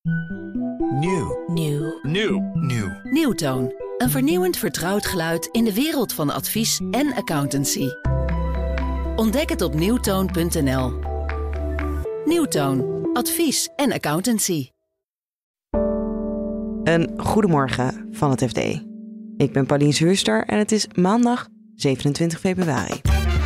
Nieuw. Nieuwtoon. Een vernieuwend vertrouwd geluid in de wereld van advies en accountancy. Ontdek het op nieuwtoon.nl. Nieuwtoon. Advies en accountancy. Een goedemorgen van het FD. Ik ben Paulien Zuurster en het is maandag 27 februari.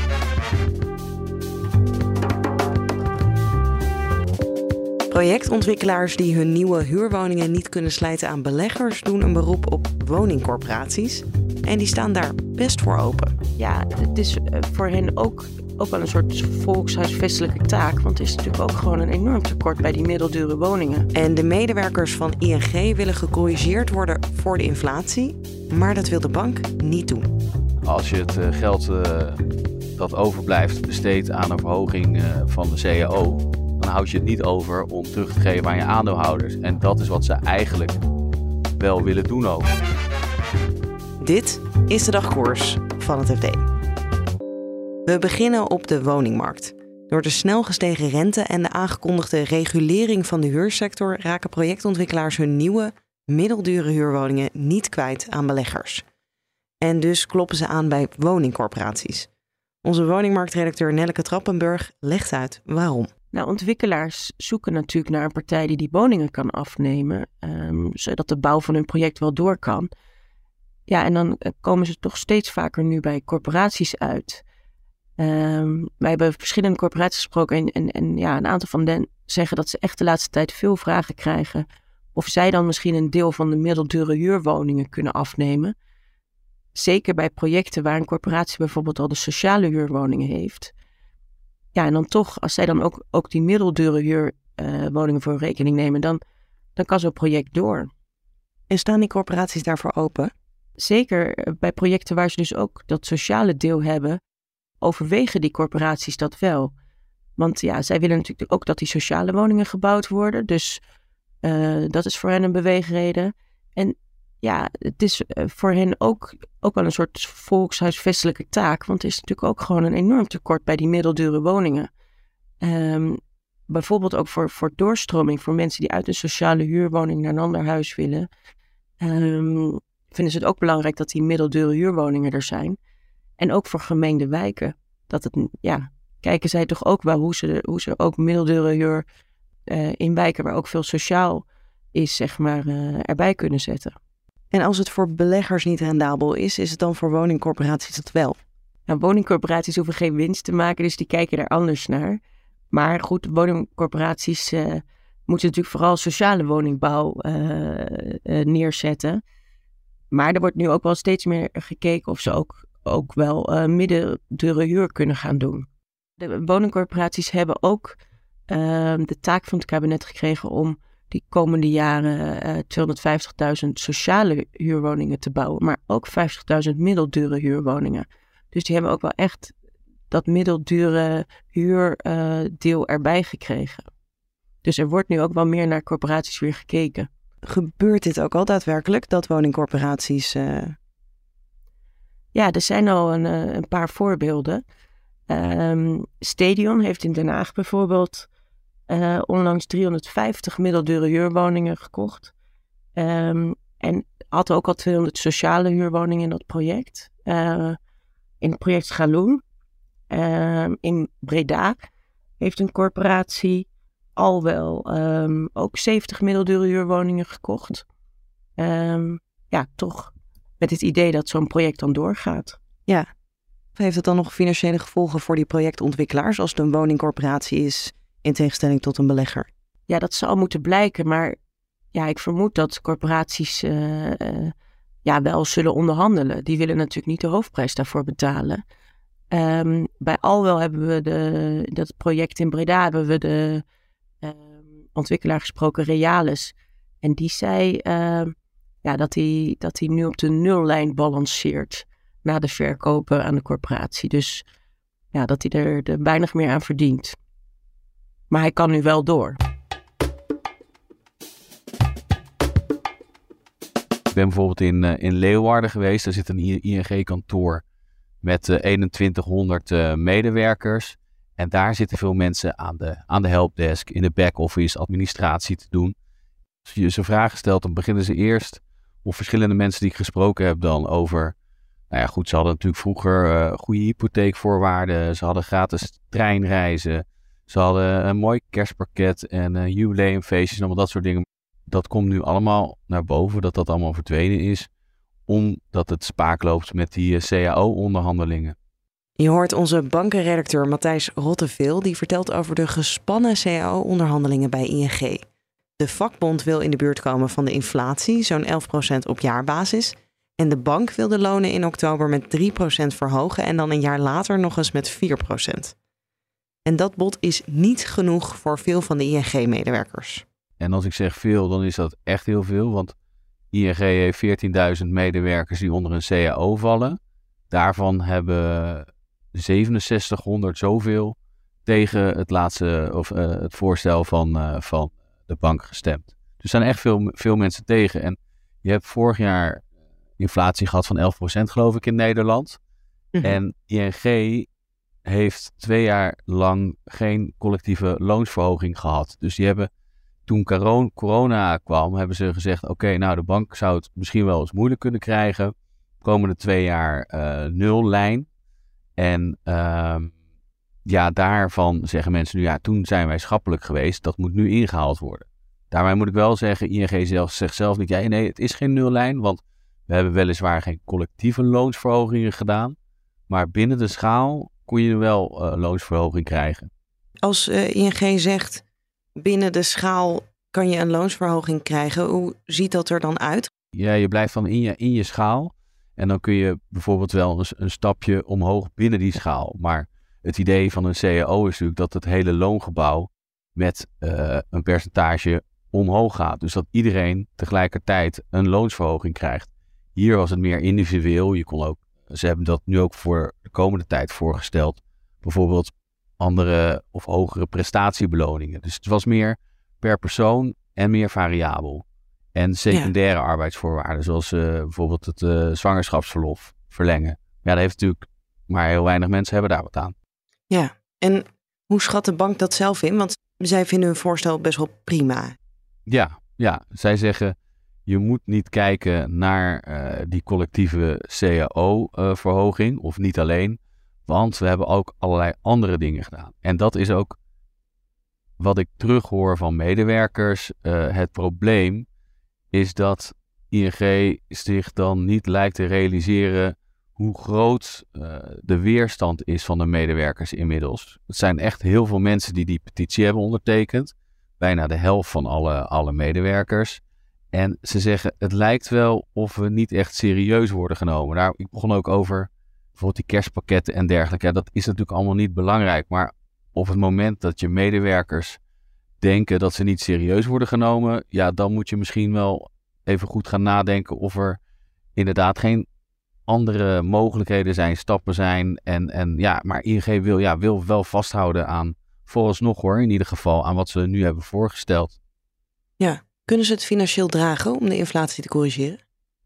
Projectontwikkelaars die hun nieuwe huurwoningen niet kunnen slijten aan beleggers doen een beroep op woningcorporaties. En die staan daar best voor open. Ja, het is voor hen ook wel een soort volkshuisvestelijke taak. Want het is natuurlijk ook gewoon een enorm tekort bij die middeldure woningen. En de medewerkers van ING willen gecorrigeerd worden voor de inflatie. Maar dat wil de bank niet doen. Als je het geld dat overblijft besteedt aan een verhoging van de CAO... dan houd je het niet over om terug te geven aan je aandeelhouders. En dat is wat ze eigenlijk wel willen doen ook. Dit is de dagkoers van het FD. We beginnen op de woningmarkt. Door de snel gestegen rente en de aangekondigde regulering van de huursector raken projectontwikkelaars hun nieuwe, middeldure huurwoningen niet kwijt aan beleggers. En dus kloppen ze aan bij woningcorporaties. Onze woningmarktredacteur Nelleke Trappenburg legt uit waarom. Nou, ontwikkelaars zoeken natuurlijk naar een partij die woningen kan afnemen, zodat de bouw van hun project wel door kan. Ja, en dan komen ze toch steeds vaker nu bij corporaties uit. Wij hebben verschillende corporaties gesproken en ja, een aantal van hen zeggen dat ze echt de laatste tijd veel vragen krijgen of zij dan misschien een deel van de middeldure huurwoningen kunnen afnemen. Zeker bij projecten waar een corporatie bijvoorbeeld al de sociale huurwoningen heeft. Ja, en dan toch, als zij dan ook die middeldure huurwoningen voor rekening nemen, dan kan zo'n project door. En staan die corporaties daarvoor open? Zeker bij projecten waar ze dus ook dat sociale deel hebben, overwegen die corporaties dat wel. Want ja, zij willen natuurlijk ook dat die sociale woningen gebouwd worden. Dus dat is voor hen een beweegreden. En ja, het is voor hen ook wel een soort volkshuisvestelijke taak. Want er is natuurlijk ook gewoon een enorm tekort bij die middeldure woningen. Bijvoorbeeld ook voor doorstroming, voor mensen die uit een sociale huurwoning naar een ander huis willen. Vinden ze het ook belangrijk dat die middeldure huurwoningen er zijn. En ook voor gemengde wijken. Kijken zij toch ook wel hoe ze ook middeldure huur in wijken waar ook veel sociaal is, zeg maar, erbij kunnen zetten. En als het voor beleggers niet rendabel is het dan voor woningcorporaties dat wel? Nou, woningcorporaties hoeven geen winst te maken, dus die kijken er anders naar. Maar goed, woningcorporaties moeten natuurlijk vooral sociale woningbouw neerzetten. Maar er wordt nu ook wel steeds meer gekeken of ze ook wel middendure huur kunnen gaan doen. De woningcorporaties hebben ook de taak van het kabinet gekregen om die komende jaren 250.000 sociale huurwoningen te bouwen, maar ook 50.000 middeldure huurwoningen. Dus die hebben ook wel echt dat middeldure huurdeel erbij gekregen. Dus er wordt nu ook wel meer naar corporaties weer gekeken. Gebeurt dit ook al daadwerkelijk, dat woningcorporaties... Ja, er zijn al een paar voorbeelden. Stadion heeft in Den Haag bijvoorbeeld onlangs 350 middeldure huurwoningen gekocht. En had ook al 200 sociale huurwoningen in dat project. In het project Schaloen in Breda heeft een corporatie al wel ook 70 middeldure huurwoningen gekocht. Toch met het idee dat zo'n project dan doorgaat. Ja. Heeft het dan nog financiële gevolgen voor die projectontwikkelaars als het een woningcorporatie is in tegenstelling tot een belegger? Ja, dat zal moeten blijken, maar ja, ik vermoed dat corporaties wel zullen onderhandelen. Die willen natuurlijk niet de hoofdprijs daarvoor betalen. Bij Alwel hebben we dat project in Breda hebben we de ontwikkelaar gesproken, Realis. En die zei dat hij nu op de nullijn balanceert na de verkopen aan de corporatie. Dus ja, dat hij er weinig meer aan verdient. Maar hij kan nu wel door. Ik ben bijvoorbeeld in Leeuwarden geweest. Daar zit een ING-kantoor met 2100 medewerkers. En daar zitten veel mensen aan de helpdesk, in de back-office, administratie te doen. Als je ze vragen stelt, dan beginnen ze eerst, of verschillende mensen die ik gesproken heb dan over, nou ja goed, ze hadden natuurlijk vroeger goede hypotheekvoorwaarden, ze hadden gratis treinreizen, ze hadden een mooi kerstpakket en jubileumfeestjes en allemaal dat soort dingen. Dat komt nu allemaal naar boven, dat allemaal verdwenen is, omdat het spaak loopt met die CAO-onderhandelingen. Je hoort onze bankenredacteur Matthijs Rotteveel, die vertelt over de gespannen CAO-onderhandelingen bij ING. De vakbond wil in de buurt komen van de inflatie, zo'n 11% op jaarbasis. En de bank wil de lonen in oktober met 3% verhogen en dan een jaar later nog eens met 4%. En dat bod is niet genoeg voor veel van de ING-medewerkers. En als ik zeg veel, dan is dat echt heel veel, want ING heeft 14.000 medewerkers die onder een CAO vallen. Daarvan hebben 6700 zoveel tegen het laatste of het voorstel van de bank gestemd. Dus er zijn echt veel mensen tegen. En je hebt vorig jaar inflatie gehad van 11% geloof ik in Nederland. Mm-hmm. En ING heeft 2 jaar lang geen collectieve loonsverhoging gehad. Dus die hebben, toen corona kwam, hebben ze gezegd, oké, nou de bank zou het misschien wel eens moeilijk kunnen krijgen. De komende 2 jaar nullijn. En daarvan zeggen mensen nu, ja, toen zijn wij schappelijk geweest. Dat moet nu ingehaald worden. Daarmee moet ik wel zeggen, ING zegt zelf niet, ja, nee, het is geen nullijn. Want we hebben weliswaar geen collectieve loonsverhogingen gedaan. Maar binnen de schaal kon je wel loonsverhoging krijgen. Als ING zegt, binnen de schaal kan je een loonsverhoging krijgen. Hoe ziet dat er dan uit? Ja, je blijft dan in je schaal. En dan kun je bijvoorbeeld wel een stapje omhoog binnen die schaal. Maar het idee van een CAO is natuurlijk dat het hele loongebouw met een percentage omhoog gaat. Dus dat iedereen tegelijkertijd een loonsverhoging krijgt. Hier was het meer individueel. Ze hebben dat nu ook voor de komende tijd voorgesteld. Bijvoorbeeld andere of hogere prestatiebeloningen. Dus het was meer per persoon en meer variabel. En secundaire arbeidsvoorwaarden, zoals bijvoorbeeld het zwangerschapsverlof verlengen. Ja, dat heeft natuurlijk maar heel weinig mensen hebben daar wat aan. Ja, en hoe schat de bank dat zelf in? Want zij vinden hun voorstel best wel prima. Ja, zij zeggen, je moet niet kijken naar die collectieve CAO-verhoging, of niet alleen. Want we hebben ook allerlei andere dingen gedaan. En dat is ook wat ik terughoor van medewerkers. Het probleem is dat ING zich dan niet lijkt te realiseren hoe groot de weerstand is van de medewerkers inmiddels. Het zijn echt heel veel mensen die petitie hebben ondertekend. Bijna de helft van alle medewerkers. En ze zeggen, het lijkt wel of we niet echt serieus worden genomen. Nou, ik begon ook over bijvoorbeeld die kerstpakketten en dergelijke. Ja, dat is natuurlijk allemaal niet belangrijk. Maar op het moment dat je medewerkers denken dat ze niet serieus worden genomen, ja, dan moet je misschien wel even goed gaan nadenken of er inderdaad geen andere mogelijkheden zijn, stappen zijn. Maar ING wil wel vasthouden aan, vooralsnog hoor, in ieder geval, aan wat ze nu hebben voorgesteld. Ja, kunnen ze het financieel dragen om de inflatie te corrigeren?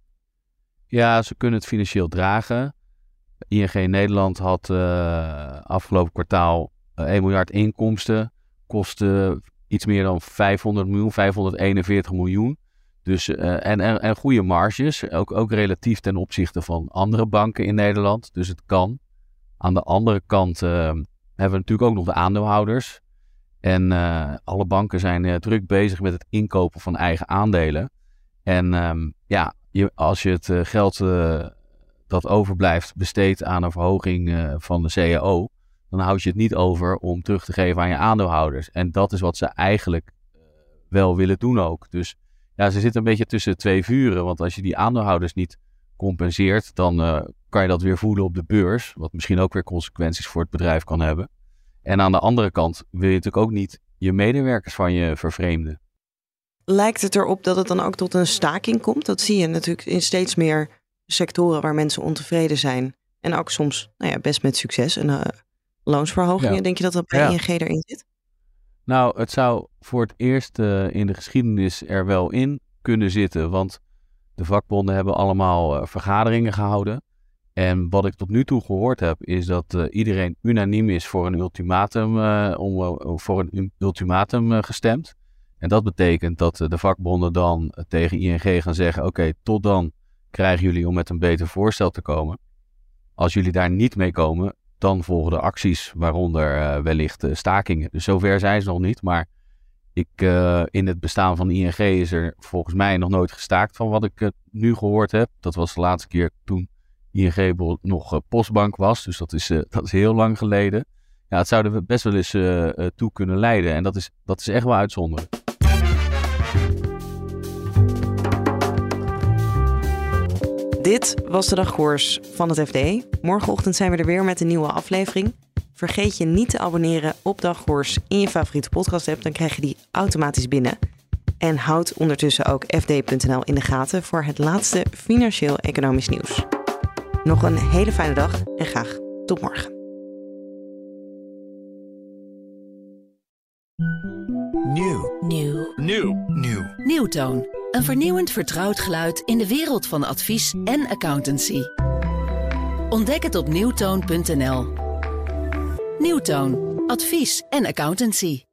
Ja, ze kunnen het financieel dragen. ING Nederland had afgelopen kwartaal 1 miljard inkomsten. Kostte iets meer dan 500 miljoen, 541 miljoen. Dus, en goede marges, ook relatief ten opzichte van andere banken in Nederland. Dus het kan. Aan de andere kant hebben we natuurlijk ook nog de aandeelhouders. En alle banken zijn druk bezig met het inkopen van eigen aandelen. En als je het geld dat overblijft besteedt aan een verhoging van de CAO, dan houd je het niet over om terug te geven aan je aandeelhouders. En dat is wat ze eigenlijk wel willen doen ook. Dus ja, ze zitten een beetje tussen 2 vuren. Want als je die aandeelhouders niet compenseert, dan kan je dat weer voelen op de beurs. Wat misschien ook weer consequenties voor het bedrijf kan hebben. En aan de andere kant wil je natuurlijk ook niet je medewerkers van je vervreemden. Lijkt het erop dat het dan ook tot een staking komt? Dat zie je natuurlijk in steeds meer sectoren waar mensen ontevreden zijn. En ook soms best met succes. En loonsverhogingen, denk je dat dat bij ING erin zit? Nou, het zou voor het eerst in de geschiedenis er wel in kunnen zitten. Want de vakbonden hebben allemaal vergaderingen gehouden. En wat ik tot nu toe gehoord heb, is dat iedereen unaniem is voor een ultimatum, gestemd. En dat betekent dat de vakbonden dan tegen ING gaan zeggen, oké, tot dan krijgen jullie om met een beter voorstel te komen. Als jullie daar niet mee komen, dan volgen de acties, waaronder wellicht stakingen. Dus zover zijn ze nog niet, maar in het bestaan van ING is er volgens mij nog nooit gestaakt van wat ik nu gehoord heb. Dat was de laatste keer toen ING nog Postbank was, dus dat is heel lang geleden. Ja, het zou er best wel eens toe kunnen leiden en dat is echt wel uitzonderlijk. Dit was de dagkoers van het FD. Morgenochtend zijn we er weer met een nieuwe aflevering. Vergeet je niet te abonneren op Dagkoers in je favoriete podcast-app. Dan krijg je die automatisch binnen. En houd ondertussen ook fd.nl in de gaten voor het laatste financieel-economisch nieuws. Nog een hele fijne dag en graag tot morgen. Nieuw. Nieuwtoon. Een vernieuwend vertrouwd geluid in de wereld van advies en accountancy. Ontdek het op nieuwtoon.nl. Nieuwtoon. Advies en accountancy.